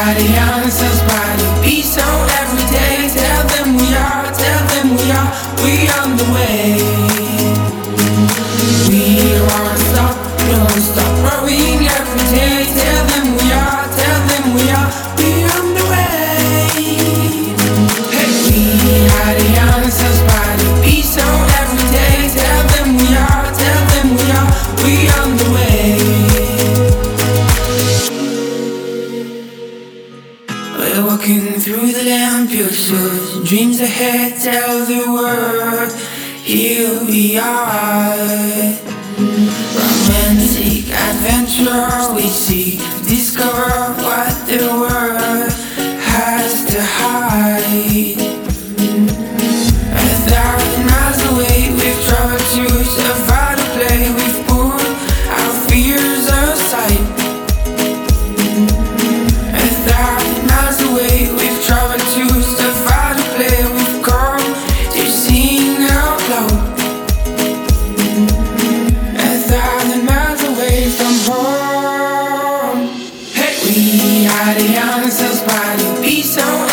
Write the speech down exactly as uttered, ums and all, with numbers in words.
are the answers by the beat song every day. Tell them we are, tell them we are, we on the way. We don't wanna stop, we don't stop growing every day. Tell them we are, tell them we are, we on the way. Hey, we are the answers by the beat song every day. Tell them we are, tell them we are, we on the way. We're walking through the lamp, your shoes, dreams ahead, tell the world he'll be alright. Romantic adventure we seek, discover what the world has to hide. A thousand miles away we've traveled to survive the play. We've put our fears aside. A thousand miles away we've traveled to survive the play. We've come to sing out loud. A thousand miles away from home. Hey, we are the answers by the beat song